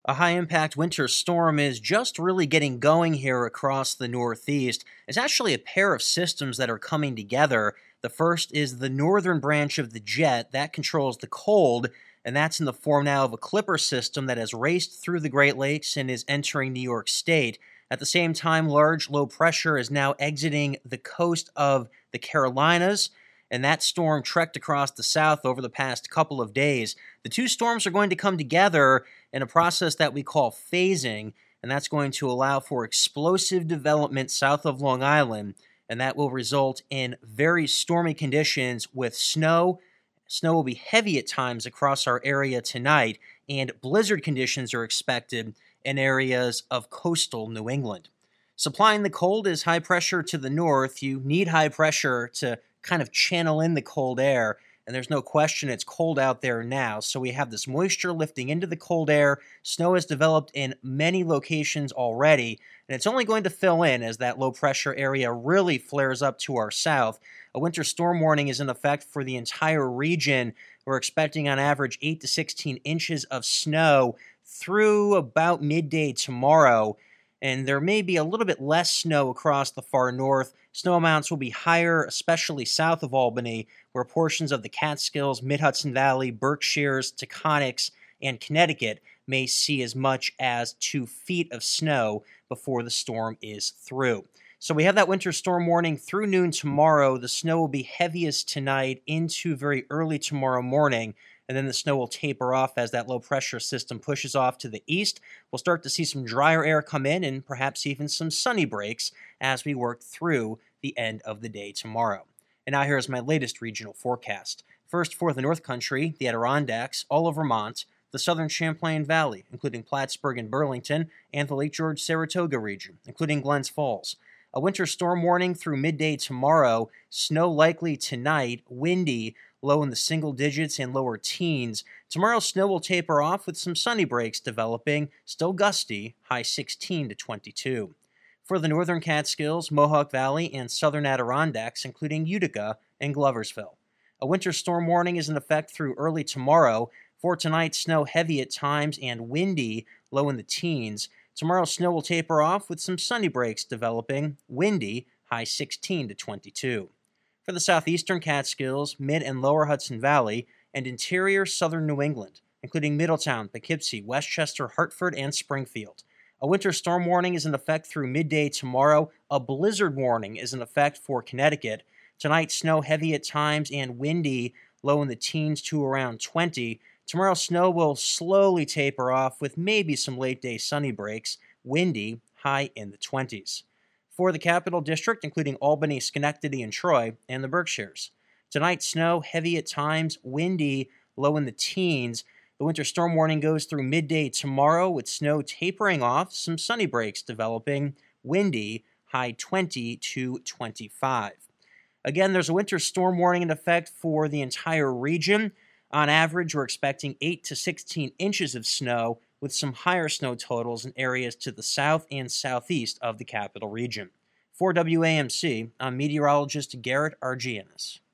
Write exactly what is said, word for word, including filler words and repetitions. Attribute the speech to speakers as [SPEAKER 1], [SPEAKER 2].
[SPEAKER 1] A high-impact winter storm is just really getting going here across the Northeast. It's actually a pair of systems that are coming together. The first is the northern branch of the jet that controls the cold, and that's in the form now of a Clipper system that has raced through the Great Lakes and is entering New York State. At the same time, large low pressure is now exiting the coast of the Carolinas, and that storm trekked across the south over the past couple of days. The two storms are going to come together in a process that we call phasing, and that's going to allow for explosive development south of Long Island, and that will result in very stormy conditions with snow. Snow will be heavy at times across our area tonight, and blizzard conditions are expected in areas of coastal New England. Supplying the cold is high pressure to the north. You need high pressure to kind of channel in the cold air, and there's no question it's cold out there now. So we have this moisture lifting into the cold air. Snow has developed in many locations already, and it's only going to fill in as that low pressure area really flares up to our south. A winter storm warning is in effect for the entire region. We're expecting on average eight to sixteen inches of snow through about midday tomorrow, and there may be a little bit less snow across the far north. Snow amounts will be higher, especially south of Albany, where portions of the Catskills, Mid-Hudson Valley, Berkshires, Taconics, and Connecticut may see as much as two feet of snow before the storm is through. So we have that winter storm warning through noon tomorrow. The snow will be heaviest tonight into very early tomorrow morning, and then the snow will taper off as that low-pressure system pushes off to the east. We'll start to see some drier air come in and perhaps even some sunny breaks as we work through the end of the day tomorrow. And now here is my latest regional forecast. First, for the North Country, the Adirondacks, all of Vermont, the southern Champlain Valley, including Plattsburgh and Burlington, and the Lake George-Saratoga region, including Glens Falls. A winter storm warning through midday tomorrow, snow likely tonight, windy, low in the single digits and lower teens. Tomorrow, snow will taper off with some sunny breaks developing, still gusty, high sixteen to twenty-two. For the northern Catskills, Mohawk Valley, and southern Adirondacks, including Utica and Gloversville. A winter storm warning is in effect through early tomorrow. For tonight, snow heavy at times and windy, low in the teens. Tomorrow, snow will taper off with some sunny breaks developing, windy, high sixteen to twenty-two. For the southeastern Catskills, mid and lower Hudson Valley, and interior southern New England, including Middletown, Poughkeepsie, Westchester, Hartford, and Springfield. A winter storm warning is in effect through midday tomorrow. A blizzard warning is in effect for Connecticut. Tonight, snow heavy at times and windy, low in the teens to around twenty. Tomorrow, snow will slowly taper off with maybe some late-day sunny breaks, windy, high in the twenties. For the Capital District, including Albany, Schenectady, and Troy, and the Berkshires. Tonight, snow heavy at times, windy, low in the teens. The winter storm warning goes through midday tomorrow with snow tapering off, some sunny breaks developing, windy, high twenty to twenty-five. Again, there's a winter storm warning in effect for the entire region. On average, we're expecting eight to sixteen inches of snow with some higher snow totals in areas to the south and southeast of the capital region. For W A M C, I'm meteorologist Garrett Argianis.